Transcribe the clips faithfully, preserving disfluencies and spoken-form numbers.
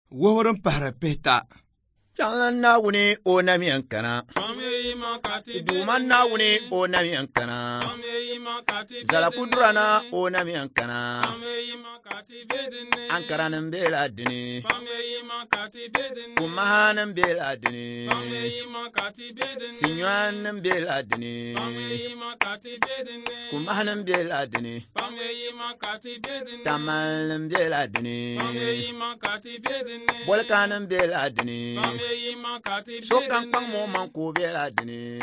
Wohoron pahara pehta. Jangan na wuni o na mi ankana. Duman na wuni o na mi ankana. Zala kudrana o na mi ankana. Ankara nan bela dini. Kumaha nan bela dini. Sinywan nan bela dini. Kumaha nan bela dini. Tamal nan bela dini. Bolka nan bela dini. So kan pang mo man ko bela dini.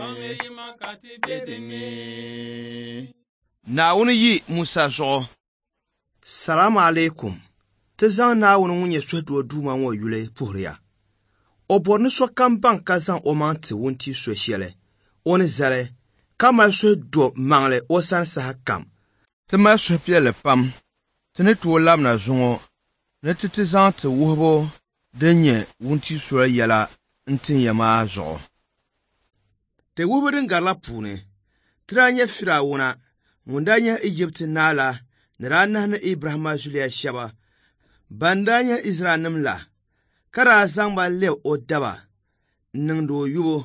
Na wuni yi Musa zo. Salamu alaikum. Te zan na wuni wunye swedwo duma wo yule puhriya. O borni so kan ban ka zan o man ti wunti so shele. Oni zale kama swedwo mangle o san sa kam. Te ma so piele pam. Te ne to lam na zongo. Ne te te zan te wuhbo denye wunti so yela ntin yama zo. Te wuhbodin garla pune. Tranye Firawuna mundanya Egypt nala nirana na Ibrahima Julia shaba. Bandanya Israelim la. Kara zangba lew o daba. Ningdo yubo.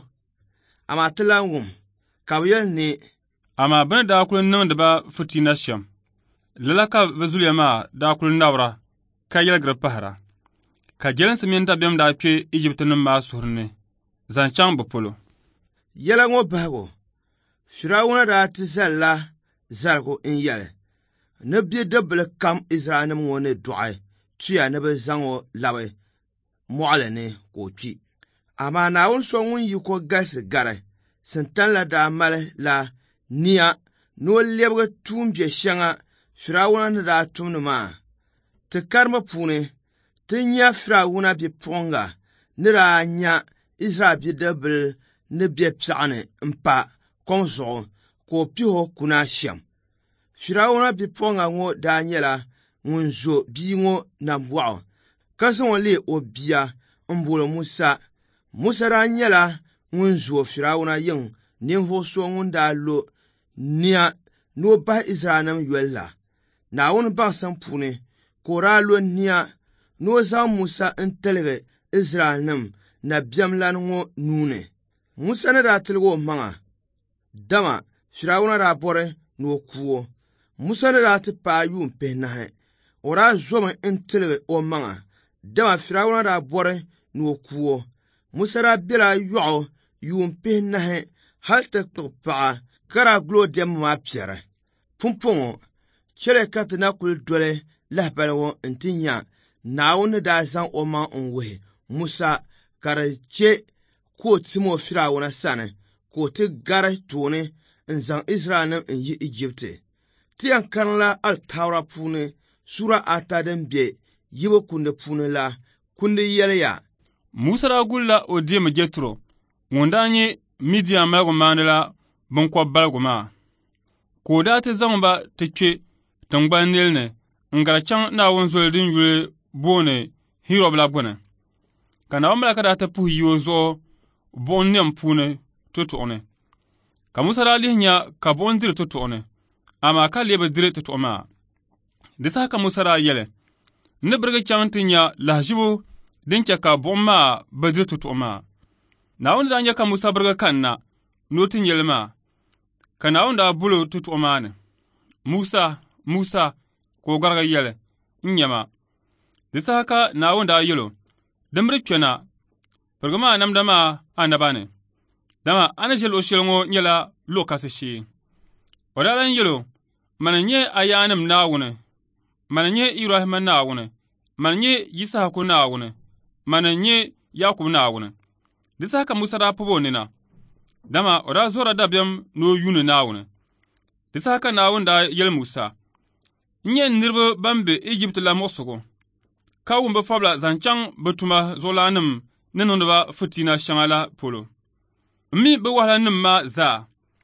Ama tilangum. Kabiyel ni. Ama bana da kulun nan da ba futi na sham. Lalaka bazuliya ma da kulun nawra. Ka yelgra pahara. Ka jelen simin da bem da ke Egypt nan ma surne. Zanchan bopolo. Yelango bago. Firawuna da ti zalla zargo in yale. Ne bie dabble kam Israelim wone du'ai. Tuya ne be zango lawe. Mu'ale ne ko chi. Ama na won so won yi ko gas gare. Sentan la da male la nia no lebga tumbie shanga Firawuna ne da tumnu ma. Te karma pune te nya Firawuna bi ponga ne ra nya Israel bi dabble ne bie psane mpa konzo ko piho kuna sham. Firawuna bi ponga ngo da nyela ngunzo bi ngo na mbwa. Kaso le obia mbolo Musa. Musa ra nyela ngunzo Firawuna yin nimvo so ngunda lo nia no ba Israelim yuella. Na won ba sampune ko ra lo nia no za Musa intelege Israelim na biamlan ngo nune. Musa na ra tilgo manga. Dama Firawuna ra bore no kuo. Musa na ra ti pa yum pe nahe. Ora zoma intelege o manga. Dama Firawuna ra bore no kuo. Musa ra bila yuo yum pe nahe. Halte pa kara glo dem ma piere. Pumpongo. Chele katina kul dole lahbalawo intinya. Naawuni da zan o man onwe. Musa kare che ko timo Firawuna sane. Ko ti gare tone nzang Israelim in yi Egypte. Ti an kanla al-Tawra pune sura ataden bie yibo kunde pune la kunde yele ya. Musa ra gulla o diem Jetro. Wondanye Midian malgo mandela bonko balgo ma. Ko da te zamba te che tangba nilne ngara chang na wonzol din yule bone hiro bla gona. Kana wamla kada ta pu yozo bon nem pune toto one. Ka Musa ra lihnya ka bon dir toto one. Ama ka lebe dire toto ma. Disa ka Musa ra yele. Ne brege chang tinya lahjibo din ka bon ma badir toto ma. Na wanda da nyaka Musa brege kanna notin yelma. Kana wanda bulo toto omane. Musa Musa ko garga yele nyama. Disa haka na wanda yelo. Damri kwena. Pergama namdama anabane. Dama anajel o shelngo nyela lokase shi. Odalan yelo mananye ayanam nawune. Mananye Ibrahim nawune. Mananye Yishaku nawune. Mananye Yakub nawune. Disa haka Musa da pubo nina. Dama ora zora dabyam no yune nawune. Disa haka nawun da yel Musa. Nye nirbe bambe Egypt la mosogo. Kawun be fabla zanchang betuma zolanum nenondba futina shangala polo. Mi be wala nim ma za.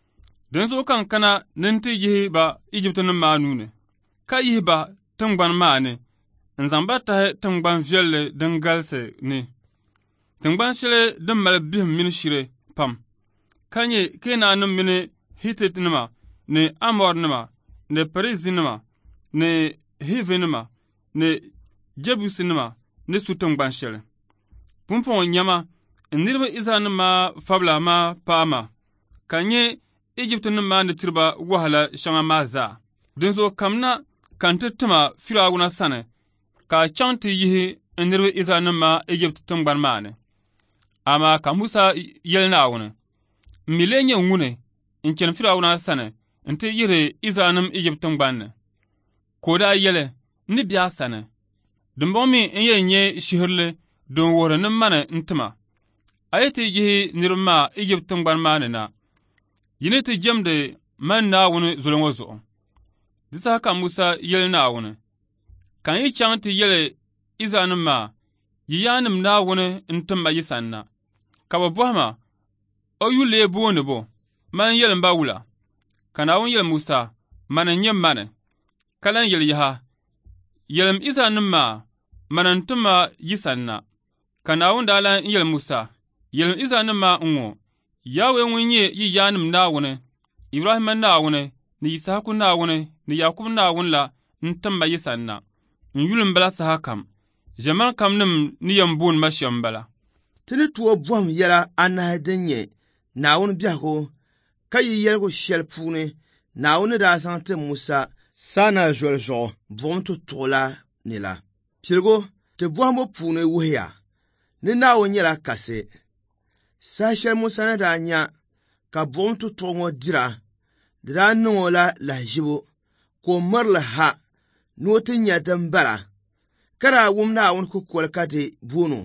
Den zo kan kana nenti yihi ba Egypt nim ma nune. Ka yihi ba tungban ma ne. Nzamba ta tungban vielle dengalse ne. Tungban shile dem mal bihim min shire pam. Kanye kena nim mine Hitit nima, ne Amor nima, ne Perizi nima, ne Hivi nima, ne Jebus nima, ni su tingbani shɛli. Pumpɔŋɔ nyɛma niriba Israɛlnima maa fabila maa paama ka nyɛ Ijiptinima maa ni tiriba wahala shɛŋa maa zaa. Dinzuɣu kam na kan ti tima Firawuna sani ka a chaŋ ti yihi niriba Israɛlnima maa Ijipti tingbani maa ni. Amaa ka Musa yɛli Naawuni, m mi lee nyɛ ŋuni n chani Firawuna sani n ti yihiri Israɛlnima Ijipti tingbani ni. Ka o daa yɛli ni biɛɣu sani. Dimbɔŋɔ mi n yɛn nyɛ shihirili din wuhiri ni mani n tima. A yi ti yihi niriba maa Ijipti tingbani maa ni na. Yi ni ti jɛmdi mani Naawuni zuli ŋɔ zuɣu. Di saha ka Musa yɛli Naawuni, kan yi chaŋ ti yɛli Israɛlnima maa yi yaanim Naawuni n timma yi sani na. Ka bɛ bɔhi ma, o yu lee booni bo, man yɛlim ba wula. Ka Naawuni yɛli Musa, mani n nyɛ mani. Ka lan yɛli yaha, yɛlim Israɛlnima maa, mani n timma yi sani na. Ka Naawuni daa lan yɛli Musa, yɛlim Israɛlnima maa n ŋɔ, Yahweh ŋun nyɛ yi yaanim Naawuni, Ibrahima Naawuni, ni Yisaaku Naawuni, ni Yakubu Naawuni la n timma yi sani na. N yuli n bala saha kam, ʒɛmani kam nim ni yɛn booni ma shɛm bala. Ti ni tuo bɔhim yɛla anahi din nyɛ Naawuni biɛhigu ka yi yɛligu shɛli puuni Naawuni daa zaŋ ti Musa Saanai zoli zuɣu buɣum tutuɣu la ni la. Piligu ti bɔhimu puuni wuhiya ni Naawuni nyɛla kasi. Saha shɛli Musa ni daa nya ka buɣum tutuɣu ŋɔ dira, di daa niŋ o la lahiʒibu ka o mirili ha ni o ti nya din bala. Ka daa wum Naawuni kukoli ka di boonu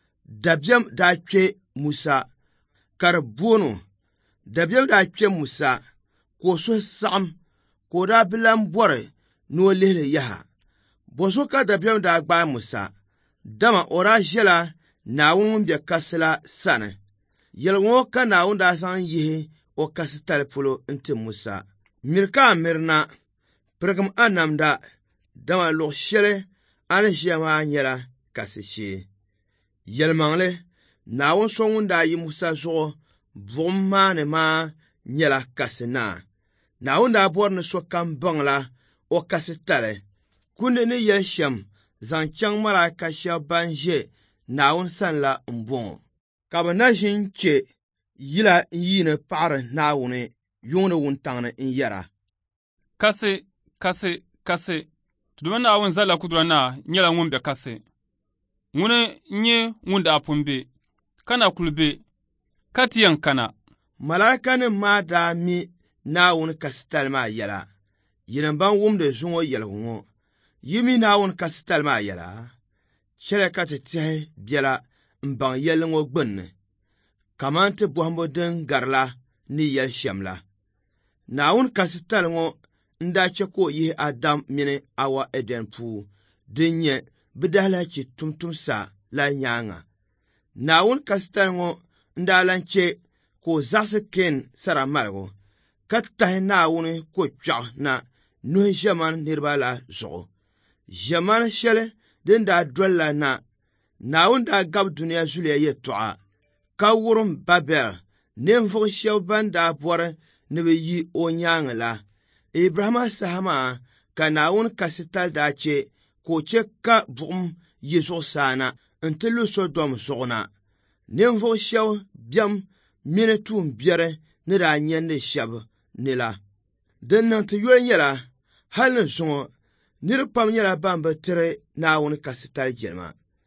dabiɛm daa kpe Musa ka di boonu dabiɛm daa kpe Musa ka o suhu saɣim ka o daa bi lan bɔri ni o lihili yaha. Bɔso ka dabiɛm daa gbaai Musa, dama o daa ʒɛla Naawuni ŋun be kasi la sani. Yɛligu ŋɔ ka Naawuni daa zaŋ yihi o kasi tali polo n-ti Musa. Miri ka a miri na, pirigim a namda, dama luɣu shɛli a ni ʒiya maa nyɛla kasi shee. Yɛlimaŋli, Naawuni so ŋun daa yi Musa zuɣu buɣum maa ni maa nyɛla kasi naa. Naawuni daa bɔri ni sokam baŋla o kasi tali. Kundi ni yɛli shɛm zaŋ chaŋ malaika shɛba ban ʒe Naawuni sani la m-bɔŋɔ. Ka bɛ na ʒi n-che yila n-yiini paɣiri Naawuni yuŋni wuntaŋni n-yɛra. Kasi, kasi, kasi. Tuduma Naawuni zala kudura naa nyɛla ŋun be kasi. Ŋuni n-nyɛ ŋun daa pun be, ka na kuli be, ka ti yɛn kana. Malaaikanima maa daa mi Naawuni kasi tali maa yɛla. Yini ban wumdi zuŋɔ yɛligu ŋɔ. Yi mi Naawuni kasi tali maa yɛla. Chɛli ka ti tɛhi biɛla m-baŋ yɛli ŋɔ gbunni, kaman ti bɔhimbu din garila ni yɛli shɛm la. Naawuni kasi tali ŋɔ n-daa che ka o yihi Adam mini Awa Eden puu din nyɛ bɛ dahalachi tumtumsa la nyaaŋa. Naawuni kasi tali ŋɔ n-daa lan che ka o zaɣisi Ken sara maligu, ka tahi Naawuni ko kpiɔɣu na nuhi ʒɛmani niriba la zuɣu. Ʒɛmani shɛli din daa doli la na, Naawuni daa gabi duniya zuliya yɛltɔɣa, ka wurim Babel ninvuɣu shɛba ban daa bɔri ni bɛ yi o nyaaŋa la. Ibrahima saha maa ka Naawuni kasi tali daa che ka o che ka buɣum yi zuɣusaa na n-ti lu Sodom zuɣu na. Ninvuɣu shɛba biɛm mini tuumbiɛri ni daa nyɛndi shɛba ni la. Din niŋ ti yoli nyɛla hali ni zuŋɔ niriba pam nyɛla ban bi tiri Naawuni kasi tali jɛlima.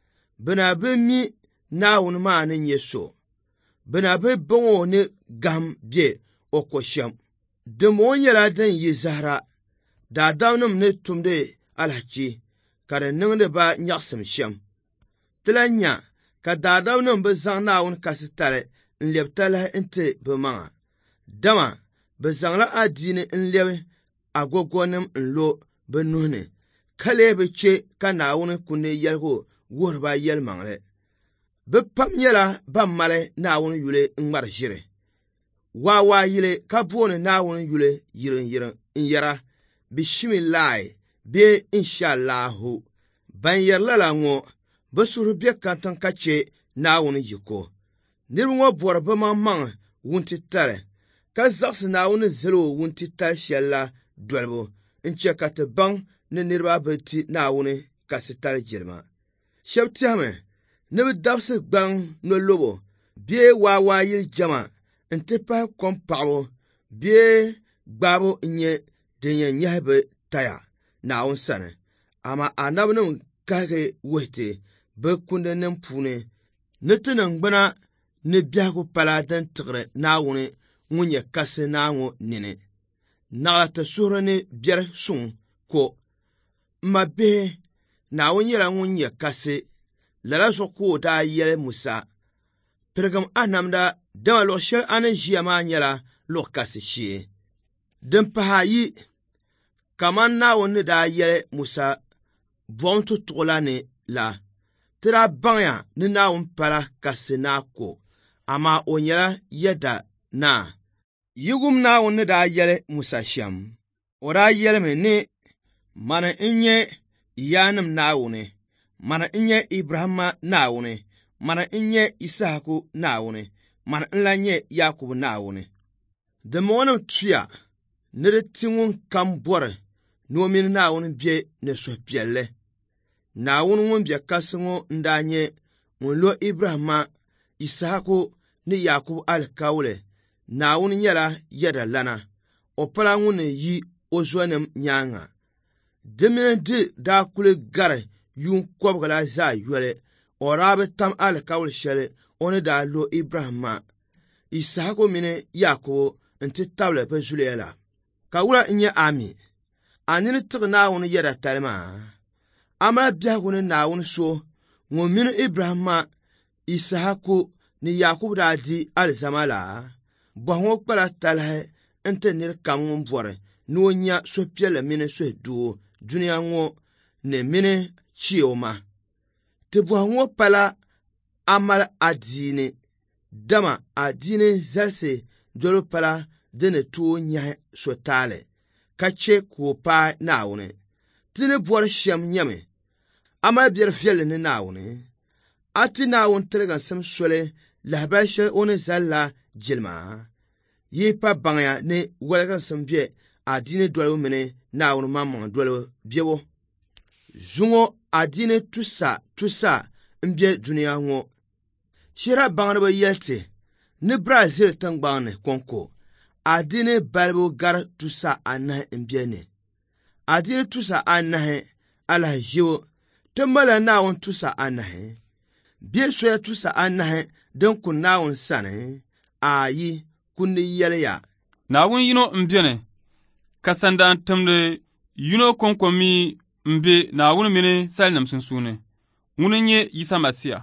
Bɛ na bi mi Naawuni maa ni nyɛ so. Bɛ na bi bɔŋɔ ni gahim be o ko shɛm. Dimbɔŋɔ nyɛla din yi zahara. Daadamnim ni tumdi alhaki ka di niŋdi ba nyaɣisim shɛm. Ti la nya ka daadamnim bi zaŋ Naawuni kasi tali n-lɛbi talahi n-ti bɛ maŋa. Dama bɛ zaŋla adiini n-lɛbi agogonim n-lo bɛ nuhi ni, ka lee bi che ka Naawuni kundi yɛligu wuhiri ba yɛlimaŋli. Bɛ pam nyɛla ban mali Naawuni yuli n-ŋmari ʒiri. Waawaa yili ka booni Naawuni yuli yirin-yirin n-yɛra Bishimilai bee Inshaallahu. Ban yɛrila la ŋɔ, bɛ suhuri be kantiŋ ka che Naawuni yiko. Niriba ŋɔ bɔri bɛ maŋmaŋ wuntitali, ka zaɣisi Naawuni zali o wuntitali shɛli la dolibu n-che ka ti baŋ ni niriba bi ti Naawuni kasi tali jɛlima. shɛb tɛhimi ni bɛ dabsi gbaŋ no lobo bee waawaa yili jama n-ti pahi kom paɣabu bee gbaabo n-nyɛ din yɛn nyahi bɛ taya Naawuni sani. Ama anabinim kahigi wuhiti bɛ kundinim puuni ni ti ningbuna ni biɛhigu pala din tiɣiri Naawuni ŋun nyɛ kasi naa ŋɔ nini. Naɣila ti suhiri ni biɛri suŋ ko. Ma bihi, Naawuni nyɛla ŋun nyɛ kasi lala zuɣu ka o daa yɛli Musa. Pirigim anamda dama luɣu shɛli a ni ʒiya maa nyɛla luɣu kasi shee. Din pahi ayi, kaman Naawuni ni daa yɛli Musa buɣum tutuɣula ni la, ti daa baŋya ni Naawuni pala kasi naa ko, amaa o nyɛla yɛda naa. Yigum Naawuni ni daa yɛli Musa shɛm, o daa yɛlimi ni mani n nyɛ yaanim Naawuni, mani n nyɛ Ibrahima Naawuni, mani n nyɛ Isaaku Naawuni, mani n la nyɛ Yakubu Naawuni. Dimmonim tuya ni di ti ŋun kam bɔri ni o mini Naawuni be ni suhupiɛlli. Naawuni ŋun be kasi ŋɔ n daa nyɛ ŋun lo Ibrahima, Isaaku ni Yakubu alikauli. Naawuni nyɛla yɛda lana, o pala ŋun ni yi o zonim nyaaŋa. Di mini di daa kuli gari yuun kɔbiga la zaa yɔli, o daa bi tam alikauli shɛli o ni daa lo Ibrahima, Isaaku mini Yakubu n-ti tabili bɛ zuliya la. Ka wula n nyɛ Ami. A nini tiɣi Naawuni yɛda talima. A mali biɛhigu ni Naawuni so ŋun mini Ibrahima, Isaaku ni Yakubu daa di alizama la. Bɔhi ŋɔ kpala talahi n-ti niri kam ŋun bɔri ni o nya suhupiɛlli mini suhudoo duniya ŋɔ ni mini chioma. Ti bɔhi ŋɔ pala a mali adiini. Dama adiini zalisi doli pala di ni tooi nyahi so taali ka che ka o paai Naawuni. Ti ni bɔri shɛm nyɛmi. A mali biɛri viɛlli ni Naawuni. A ti Naawuni tiliginsim soli lahabali shɛli o ni zali la jilima. Yi pa baŋya ni waliginsim be adiini dolibu mini Naawuni maŋmaŋ dolibu biɛbo. Zuŋɔ adiini tusa tusa n-be duniya ŋɔ. Shira baŋdiba yɛliti ni Brazil tiŋgbaŋ ni kɔŋko. Adiini balibu gari tusa anahi n-be ni. Adiini tusa anahi alahiʒibu ti mala Naawuni tusa anahi. Bie soya tusa anahi din kun Naawuni sani. Ayi, kundi yɛliya. Naawuni yino n-beni ka sandaan timdi yino kɔŋko mi n-be Naawuni mini salinima sunsuuni. Ŋuni n-nyɛ Yisa Masiya.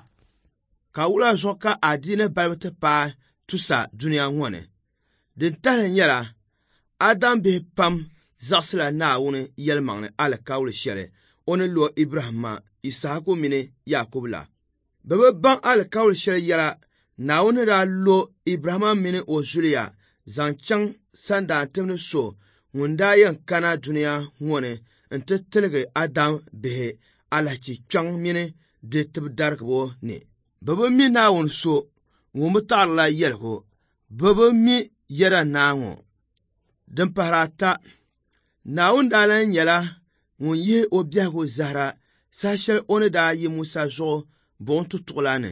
Ka wula zuɣu ka adiini balibu ti paai tusa duniya ŋɔ ni. Din tahili nyɛla Adam bihi pam zaɣisila Naawuni yɛlimaŋni alikauli shɛli o ni lo Ibrahima, Isaaku mini Yakubu la. Bɛ bi baŋ alikauli shɛli yɛla Naawuni daa lo Ibrahima mini o zuliya zaŋ chaŋ sandaan timdi so ŋun daa yɛn kana duniya ŋɔ ni n-ti tiligi Adam bihi alahichi kpɛŋ mini di tibi darigibo ni. Bɛ bi mi Naawuni so ŋun bi taɣirila yɛligu. Bɛ bi mi yɛda naa ŋɔ. Din pahiri ata, Naawuni daa lan nyɛla ŋun yihi o biɛhigu zahara saha shɛli o ni daa yi Musa zuɣu buɣum tutuɣula ni.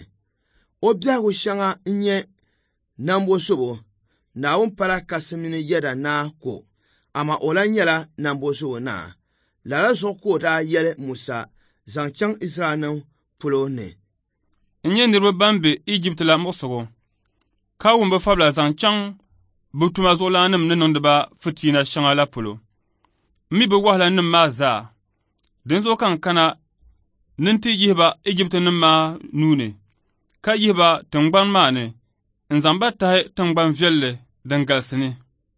O biɛhigu shɛŋa n-nyɛ nambo zobo. Naawuni pala kasi mini yɛda naa ko, ama o lan nyɛla nambo zobo naa. Lala zuɣu ka o daa yɛli Musa zaŋ chaŋ Israɛlnim polo ni. N-nyɛ niriba ban be Ijipti la muɣisigu ka wum bɛ fabila zaŋ chaŋ bɛ tuma zuɣulaanim ni niŋdi ba fitiina shɛŋa la polo. Mi bɛ wahilanim maa zaa. Dinzuɣu ka n kana ni n ti yihi ba Ijiptinim maa nuuni ka yihi ba tingbani maa ni n zaŋ ba tahi tingbani viɛlli din galisi ni.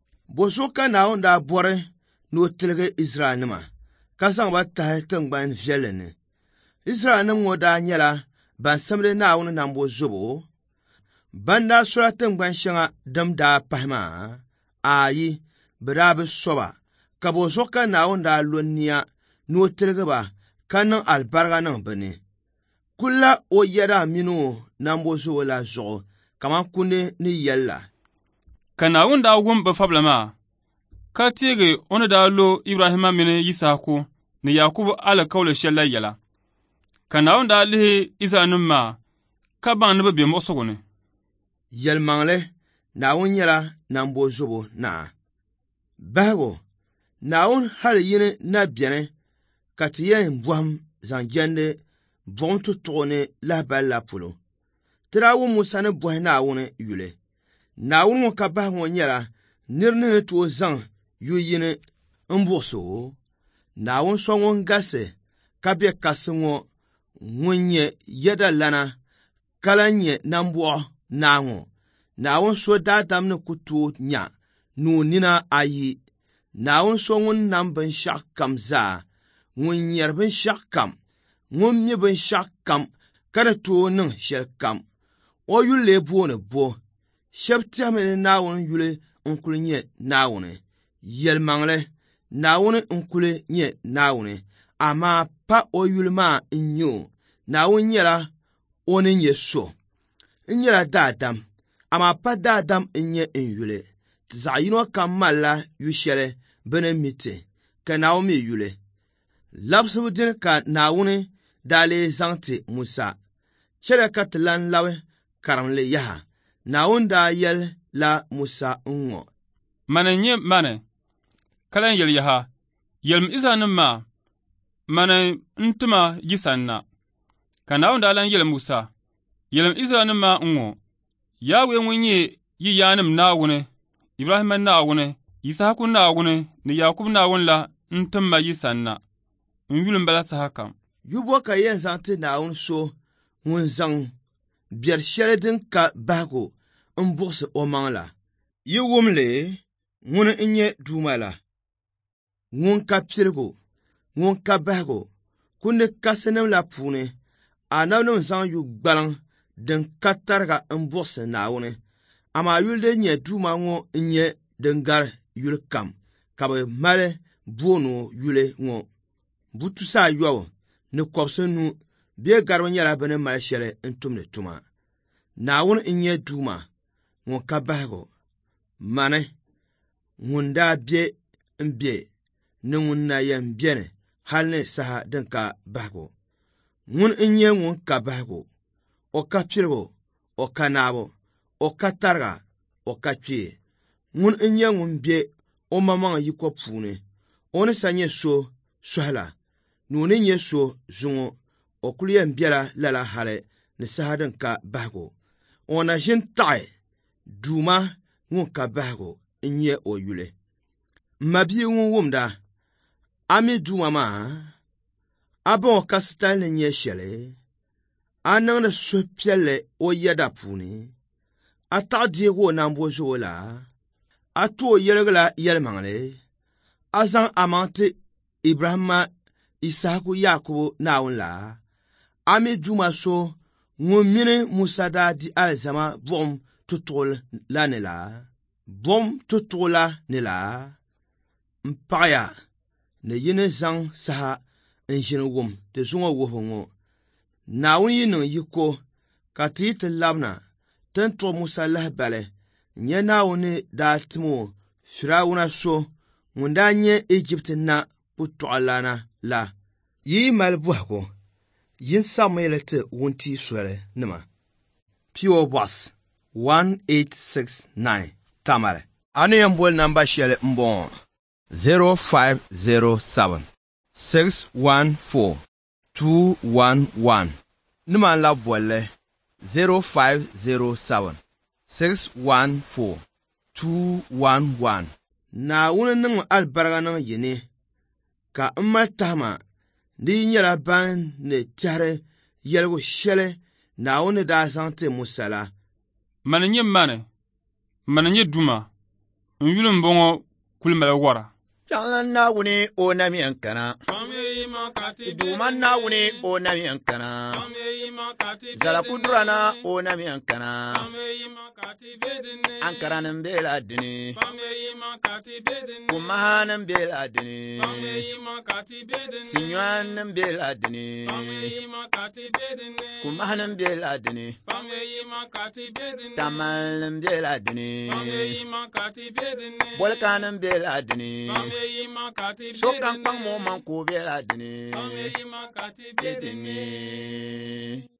Boso ka Naawuni daa bɔri ni o tiligi Israɛlnima ka zaŋ ba tahi tingbani viɛlli ni. Israɛlnim ŋɔ daa nyɛla ban simdi Naawuni nambo zobo. Ban daa sola tingbani shɛŋa dim daa pahi maa. Ayi, bɛ daa bi soba. Ka boso ka Naawuni daa lo niya ni o tiligi ba ka niŋ albariga niŋ bɛ ni. Kulla o yɛda mini o nambo zobo la zuɣu kaman kundi ni yɛli la. Ka Naawuni daa wum bɛ fabila maa ka teegi o ni daa lo Ibrahima mini Yisaaku ni Yakubu alikauli shɛli la yɛla. ka naawun daa lihi Israel maa ka baŋ ni bɛ be muɣisigu ni. Yɛlimaŋli Naawuni nyɛla nambo zobo naa. Bahigu Naawuni hali yini na biɛni ka ti yɛn bɔhim zaŋ jɛndi buɣum tutuɣu ni lahabali la polo. Ti daa wum Musa ni bɔhi Naawuni yuli. Naawuni ŋɔ ka bahigu ŋɔ nyɛla nira ni ni tooi zaŋ yuli yini n-buɣisi o. Naawuni so ŋun galisi ka be kasi ŋɔ ŋun nyɛ yɛdalana ka lan nyɛ nambuɣu naa ŋɔ. Naawuni so daadam ni ku tooi nya ni o nina ayi. Naawuni so ŋun nam binshɛɣu kam zaa, ŋun nyɛri binshɛɣu kam, ŋun mi binshɛɣu kam ka ni tooi niŋ shɛli kam. O yuli lee booni bo. Shɛba tɛhimi ni Naawuni yuli n-kuli nyɛ Naawuni. Yɛlimaŋli Naawuni n-kuli nyɛ Naawuni, amaa pa o yuli maa n-nyɛ o. Naawuni nyɛla o ni nyɛ so. N-nyɛla daadam, amaa pa daadam n-nyɛ n-yuli. Zaɣ' yino kam malila yu shɛli bɛ ni mi ti, ka Naawuni mi yuli. Labisibu dini ka Naawuni daa lee zaŋ ti Musa. Chɛliya ka ti lan labi karimli yaha. Naawuni daa yɛli la Musa n-ŋɔ. Mani nyɛ mani, ka lan yɛli yaha, yɛlim Israel maa, mani n-tima yi sanna. Ka Naawuni daa lan yɛli Musa, yɛlim Israel maa n-ŋɔ. Yahwe ŋun nyɛ yi yaanim Naawuni, Ibrahima Naawuni, Yisahaku Naawuni ni Yakubu Naawuni la n-timma yi sanna. N-yuli m-bala saha kam. Yubo ka yɛn zaŋ ti Naawuni so ŋun zaŋ biɛri shɛli din ka bahigu n-buɣisi o maŋa la. Yi wumli ŋuni n-nyɛ Duuma la. Ŋun ka piligu, ŋun ka bahigu, kundi kasinim la puuni, anabinim zaŋ yu gbaliŋ din ka tariga n-buɣisi Naawuni. Amaa yuli din nyɛ Duuma ŋɔ n-nyɛ din gari yuli kam, ka bɛ mali booni yuli ŋɔ. Butusa ayɔbu ni kɔbisi nu bee garibu nyɛla bɛ ni mali shɛli n-tumdi tuma. Naawuni n-nyɛ Duuma, ŋun ka bahigu, mani, ŋun daa be n-be, ni ŋun na yɛn beni hali ni saha din ka bahigu. Ŋun n-nyɛ ŋun ka bahigu, o ka piligu, o ka naabu, o ka tariga, o ka kpee. Ŋun n-nyɛ ŋun be o mamaŋ yiko puuni, o ni sa nyɛ so sɔhila, ni o ni nyɛ so zuŋo, o kuli yɛn bela lala hali ni saha din ka bahigu. O na ʒini taɣi Duuma ŋun ka bahigu n-nyɛ o yuli. Ma bia ŋun wumda, a mi Duuma maa, a ba o kasitali ni nyɛ shɛli, a niŋdi suhupiɛlli o yɛda puuni, a taɣi deegi o nambo zuɣu la, a tu o yɛligi la yɛlimaŋli, a zaŋ amaŋ ti Ibrahima, Isahaku, Yakubu Naawuni la, a mi Duuma so ŋun mini Musa daa di alizama buɣum tutuɣu la ni la, buɣum tutuɣu la ni la, m-paɣaya ni yini zaŋ saha n-ʒini wum ti zuŋo wuhibu ŋɔ. Naawuni yi niŋ yiko ka ti yi ti labina ti ni tuɣi Musa lahibali n-nyɛ Naawuni daa tim o Firawuna so ŋun daa nyɛ Ijipti na putɔɣilana la. Yi mali bɔhigu, yin sabimi ti wunti soli nima. P O Box one eight six nine Tamale. Ani yɛn boli namba shɛli n-bɔŋɔ zero five zero seven six one four two one one. Nima la bolli zero five zero seven six one four two one one. Naawuni niŋ alibariga niŋ yini ka n mali tahima ni yi nyɛla ban ni tɛhiri yɛligu shɛli Naawuni daa zaŋ ti Musa la. Mani nyɛ mani, mani nyɛ Duuma, n-yuli m-bɔŋɔ kuli mali wara. Changlan Naawuni o namiyan kana. Duuma Naawuni o namiyan kana. Zalakudurana o namiyan kana. Ankaranin bela dini. Kumahanin bela dini. Sinywanin bela dini. Kumahanin bela dini. Tamalin bela dini. Bolkanin bela dini. Sokan pang mo man ko bela dini. Bɛ dinni.